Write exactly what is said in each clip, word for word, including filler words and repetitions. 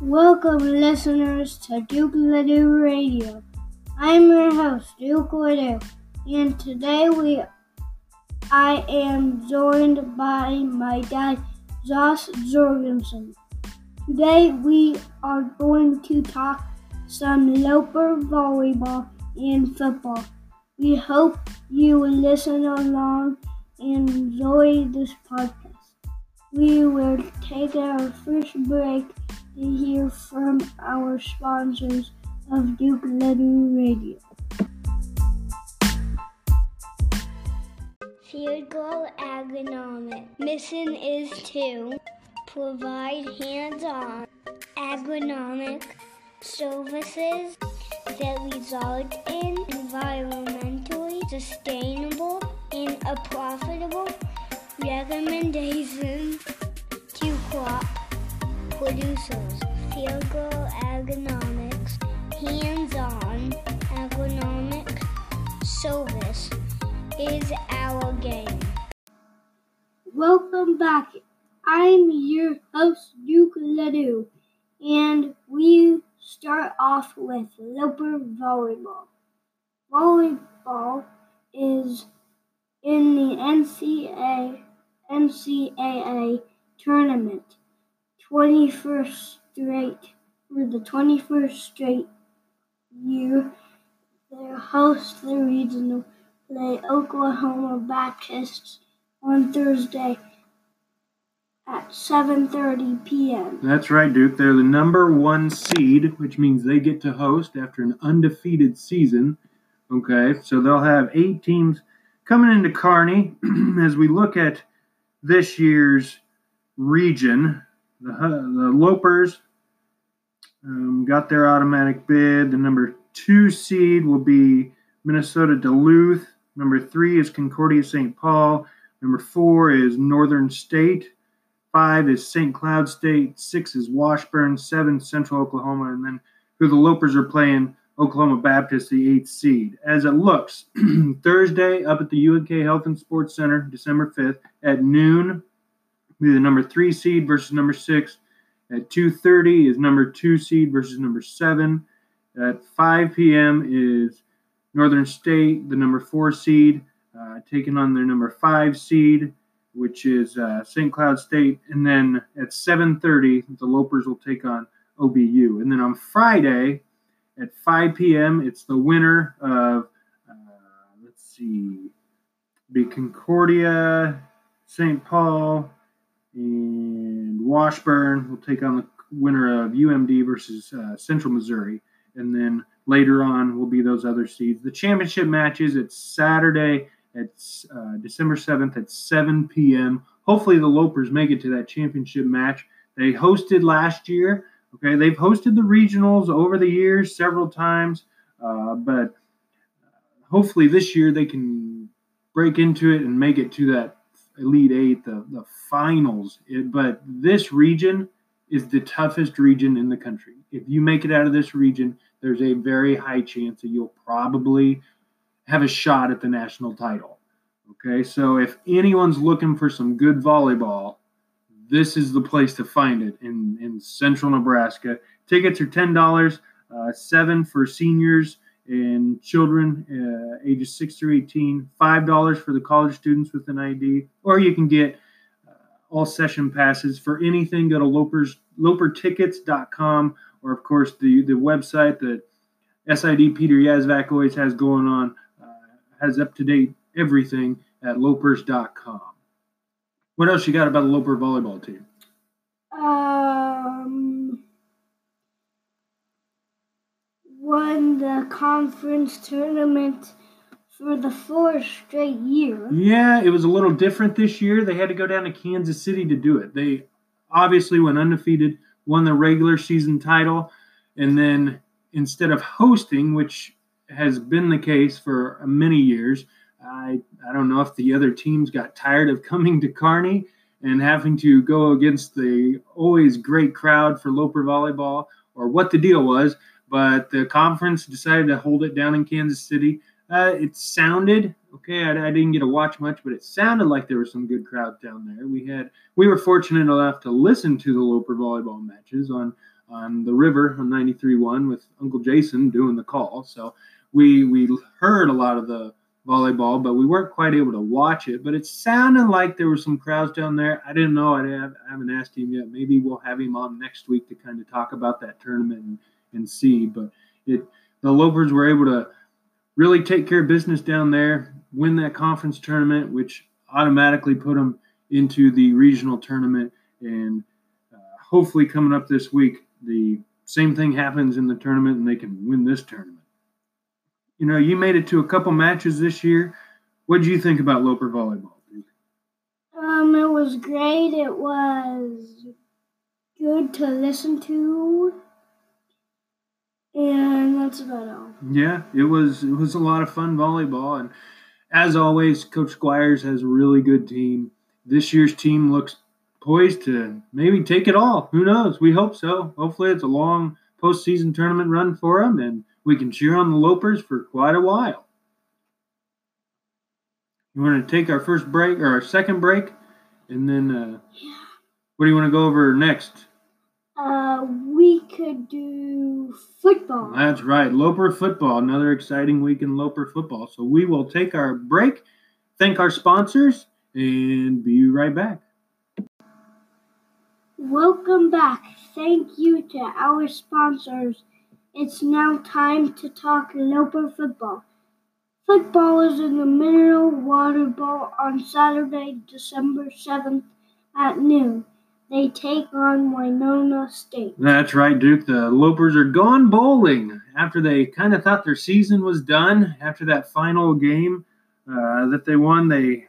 Welcome, listeners, to Duke Ladue Radio. I'm your host, Duke Ladue, and today we, I am joined by my dad, Josh Jorgensen. Today we are going to talk some Loper volleyball and football. We hope you will listen along and enjoy this podcast. We will take our first break to hear from our sponsors of Duke Ladue Radio. Field Goal Agronomic. Mission is to provide hands-on agronomic services that result in environmentally sustainable and a profitable recommendations to crop producers. Field Goal Agronomics, hands-on agronomic service is our game. Welcome back. I'm your host, Duke Ladue, and we start off with Loper volleyball. Volleyball is in the N C A A tournament. twenty-first straight for the twenty-first straight year, they host the regional play Oklahoma Baptist on Thursday at seven thirty p.m. That's right, Duke. They're the number one seed, which means they get to host after an undefeated season. Okay, so they'll have eight teams coming into Kearney. As we look at this year's region, the, the Lopers um, got their automatic bid. The number two seed will be Minnesota Duluth. Number three is Concordia Saint Paul. Number four is Northern State. Five is Saint Cloud State. Six is Washburn. Seven, Central Oklahoma. And then who the Lopers are playing, Oklahoma Baptist, the eighth seed. As it looks, Thursday up at the U N K Health and Sports Center, December fifth at noon, will be the number three seed versus number six. At two thirty is number two seed versus number seven. At five p.m. is Northern State, the number four seed, uh, taking on their number five seed, which is uh, Saint Cloud State. And then at seven thirty, the Lopers will take on O B U. And then on Friday at five p.m., it's the winner of, uh, let's see, be Concordia, Saint Paul, and Washburn will take on the winner of U M D versus uh, Central Missouri. And then later on will be those other seeds. The championship matches, it's Saturday at uh, December seventh at seven p.m. Hopefully the Lopers make it to that championship match. They hosted last year. Okay, they've hosted the regionals over the years several times, uh, but hopefully this year they can break into it and make it to that Elite Eight, the, the finals. It, but this region is the toughest region in the country. If you make it out of this region, there's a very high chance that you'll probably have a shot at the national title. Okay, so if anyone's looking for some good volleyball, this is the place to find it in, in central Nebraska. Tickets are ten dollars, uh, seven for seniors and children uh, ages six through eighteen, five dollars for the college students with an I D, or you can get uh, all session passes for anything. Go to lopers, loper tickets dot com, or, of course, the, the website that S I D Peter Yazvac always has going on, uh, has up-to-date everything at lopers dot com. What else you got about the Loper volleyball team? Um, won the conference tournament for the fourth straight year. Yeah, it was a little different this year. They had to go down to Kansas City to do it. They obviously went undefeated, won the regular season title, and then instead of hosting, which has been the case for many years, I, I don't know if the other teams got tired of coming to Kearney and having to go against the always great crowd for Loper volleyball or what the deal was, but the conference decided to hold it down in Kansas City. Uh, it sounded, okay, I, I didn't get to watch much, but it sounded like there were some good crowds down there. We had, we were fortunate enough to listen to the Loper volleyball matches on, on the river on ninety-three point one with Uncle Jason doing the call. So we we heard a lot of the volleyball, but we weren't quite able to watch it. But it sounded like there were some crowds down there. I didn't know. I, have, I haven't asked him yet. Maybe we'll have him on next week to kind of talk about that tournament and, and see. But it the Lopers were able to really take care of business down there, win that conference tournament, which automatically put them into the regional tournament. And uh, hopefully coming up this week, the same thing happens in the tournament and they can win this tournament. You know, you made it to a couple matches this year. What did you think about Loper volleyball? Um, it was great. It was good to listen to, and that's about all. Yeah, it was. It was a lot of fun volleyball, and as always, Coach Squires has a really good team. This year's team looks poised to maybe take it all. Who knows? We hope so. Hopefully, it's a long postseason tournament run for them, and we can cheer on the Lopers for quite a while. You want to take our first break or our second break, and then uh, Yeah. what do you want to go over next? Uh, we could do football. That's right, Loper football. Another exciting week in Loper football. So we will take our break, thank our sponsors, and be right back. Welcome back. Thank you to our sponsors. It's now time to talk Loper football. Football is in the Mineral Water Bowl on Saturday, December seventh at noon. They take on Winona State. That's right, Duke. The Lopers are gone bowling after they kind of thought their season was done. After that final game uh, that they won, they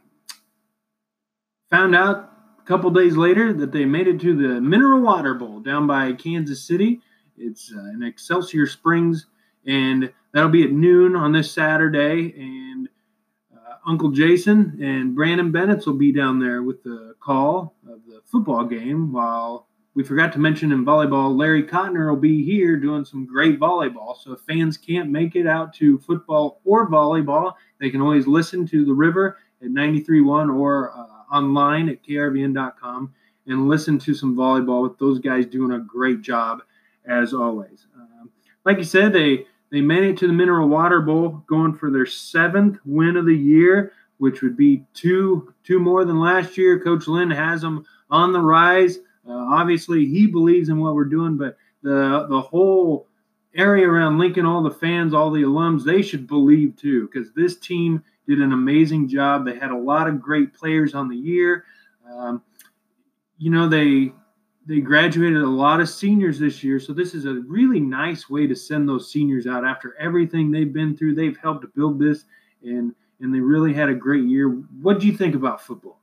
found out a couple days later that they made it to the Mineral Water Bowl down by Kansas City. It's uh, in Excelsior Springs, and that'll be at noon on this Saturday. And uh, Uncle Jason and Brandon Bennett will be down there with the call of the football game, while we forgot to mention in volleyball, Larry Cotner will be here doing some great volleyball. So if fans can't make it out to football or volleyball, they can always listen to The River at ninety-three point one or uh, online at K R V N dot com and listen to some volleyball with those guys doing a great job as always. Um, like you said, they they made it to the Mineral Water Bowl, going for their seventh win of the year, which would be two two more than last year. Coach Lynn has them on the rise. Uh, obviously, he believes in what we're doing, but the the whole area around Lincoln, all the fans, all the alums, they should believe too, because this team did an amazing job. They had a lot of great players on the year. Um, you know, they they graduated a lot of seniors this year, so this is a really nice way to send those seniors out after everything they've been through. They've helped to build this, and and they really had a great year. What do you think about football?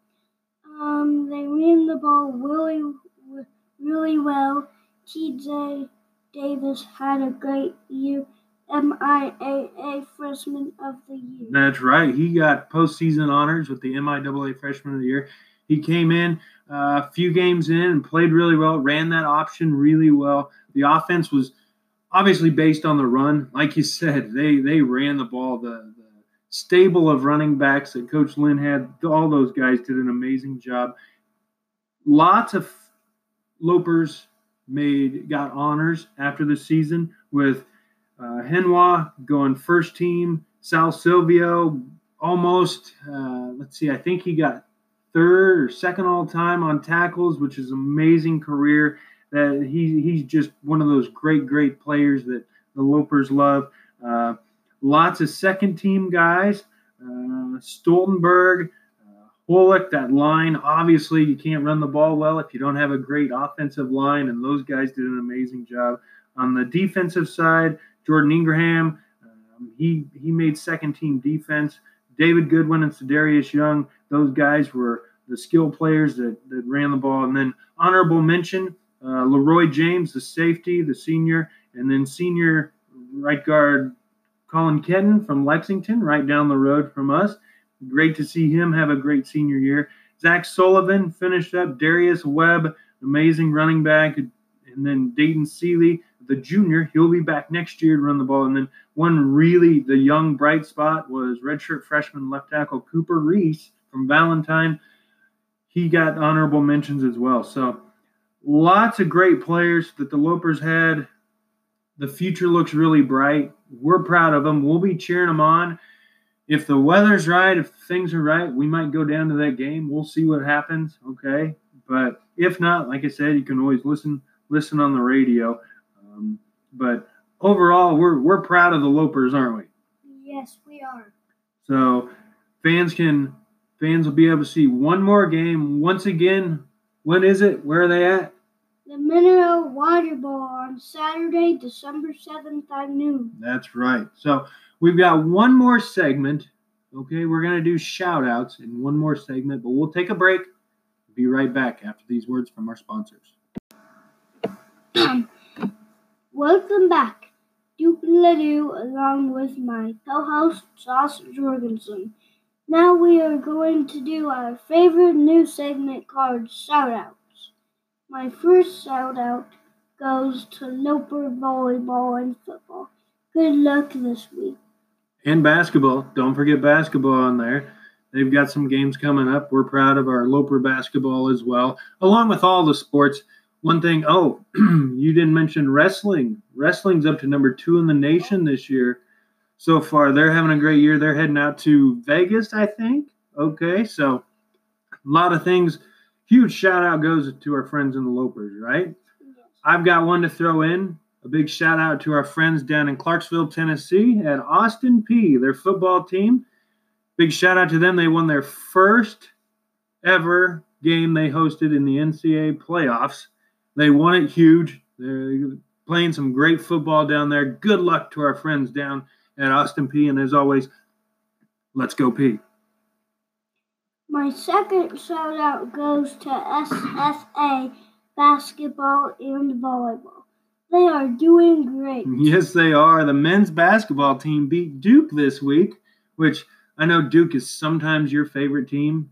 Um, they ran the ball really, really well. T J Davis had a great year. M I A A Freshman of the Year. That's right. He got postseason honors with the M I A A Freshman of the Year. He came in uh, a few games in and played really well, ran that option really well. The offense was obviously based on the run. Like you said, they they ran the ball. The, the stable of running backs that Coach Lynn had, all those guys did an amazing job. Lots of Lopers made got honors after the season, with uh, Henwa going first team, Sal Silvio almost, uh, let's see, I think he got third or second all time on tackles, which is an amazing career. That he he's just one of those great, great players that the Lopers love. Uh, lots of second team guys, uh, Stoltenberg, uh, Holick, that line. Obviously, you can't run the ball well if you don't have a great offensive line, and those guys did an amazing job. On the defensive side, Jordan Ingraham, um, he he made second team defense. David Goodwin and Cedarius Young, those guys were the skill players that, that ran the ball. And then honorable mention, uh, Leroy James, the safety, the senior, and then senior right guard Colin Kenton from Lexington, right down the road from us. Great to see him have a great senior year. Zach Sullivan finished up. Darius Webb, amazing running back. And then Dayton Seeley, the junior, he'll be back next year to run the ball. And then one really, the young bright spot was redshirt freshman left tackle Cooper Reese from Valentine. He got honorable mentions as well. So lots of great players that the Lopers had. The future looks really bright. We're proud of them. We'll be cheering them on. If the weather's right, if things are right, we might go down to that game. We'll see what happens, okay? But if not, like I said, you can always listen listen on the radio. Um, but overall, we're we're proud of the Lopers, aren't we? Yes, we are. So fans can fans will be able to see one more game once again. When is it? Where are they at? The Mineral Water Bowl on Saturday, December seventh at noon. That's right. So we've got one more segment. Okay, we're going to do shout-outs in one more segment, but we'll take a break. Be right back after these words from our sponsors. Welcome back. Duke Ledoux along with my co-host Josh Jorgensen. Now we are going to do our favorite new segment called shout-outs. My first shout-out goes to Loper Volleyball and Football. Good luck this week. And basketball. Don't forget basketball on there. They've got some games coming up. We're proud of our Loper basketball as well, along with all the sports. One thing, oh, you didn't mention wrestling. Wrestling's up to number two in the nation this year so far. They're having a great year. They're heading out to Vegas, I think. Okay, so a lot of things. Huge shout-out goes to our friends in the Lopers, right? Yes. I've got one to throw in. A big shout-out to our friends down in Clarksville, Tennessee at Austin Peay, their football team. Big shout-out to them. They won their first ever game they hosted in the N C double A playoffs. They won it huge. They're playing some great football down there. Good luck to our friends down at Austin Peay. And as always, let's go Peay. My second shout out goes to S F A basketball and volleyball. They are doing great. Yes, they are. The men's basketball team beat Duke this week, which I know Duke is sometimes your favorite team,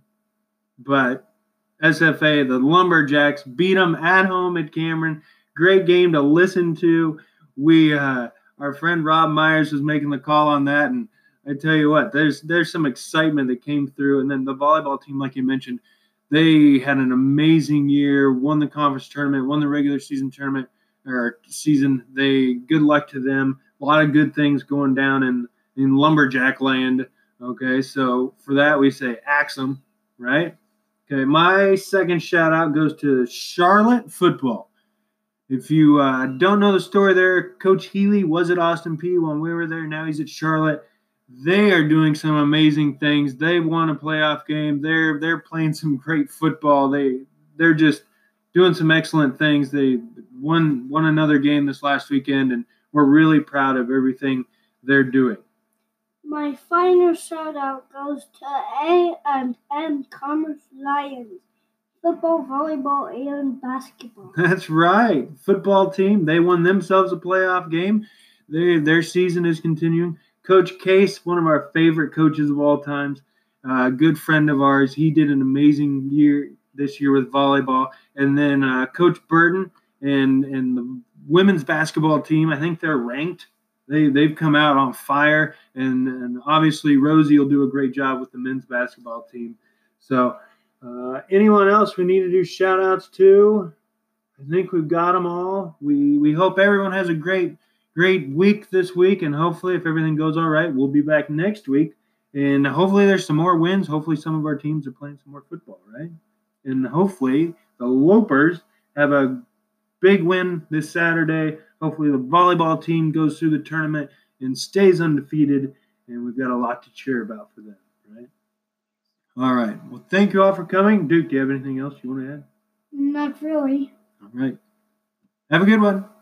but S F A, the Lumberjacks, beat them at home at Cameron. Great game to listen to. We, uh, our friend Rob Myers was making the call on that, and I tell you what, there's there's some excitement that came through. And then the volleyball team, like you mentioned, they had an amazing year, won the conference tournament, won the regular season tournament or season. They good luck to them. A lot of good things going down in, in Lumberjack land. Okay, so for that we say axe 'em, right? Okay, my second shout out goes to Charlotte football. If you uh, don't know the story there, Coach Healy was at Austin Peay when we were there. Now he's at Charlotte. They are doing some amazing things. They won a playoff game. They're they're playing some great football. They they're just doing some excellent things. They won won another game this last weekend, and we're really proud of everything they're doing. My final shout out goes to A and M Commerce Lions. Football, volleyball, and basketball. That's right. Football team. They won themselves a playoff game. They, their season is continuing. Coach Case, one of our favorite coaches of all times, a uh, good friend of ours. He did an amazing year this year with volleyball. And then uh, Coach Burton and, and the women's basketball team, I think they're ranked. They, they've come out on fire. And, and obviously Rosie will do a great job with the men's basketball team. So uh, anyone else we need to do shout-outs to? I think we've got them all. We, we hope everyone has a great Great week this week, and hopefully if everything goes all right, we'll be back next week. And hopefully there's some more wins. Hopefully some of our teams are playing some more football, right? And hopefully the Lopers have a big win this Saturday. Hopefully the volleyball team goes through the tournament and stays undefeated, and we've got a lot to cheer about for them, right? All right. Well, thank you all for coming. Duke, do you have anything else you want to add? Not really. All right. Have a good one.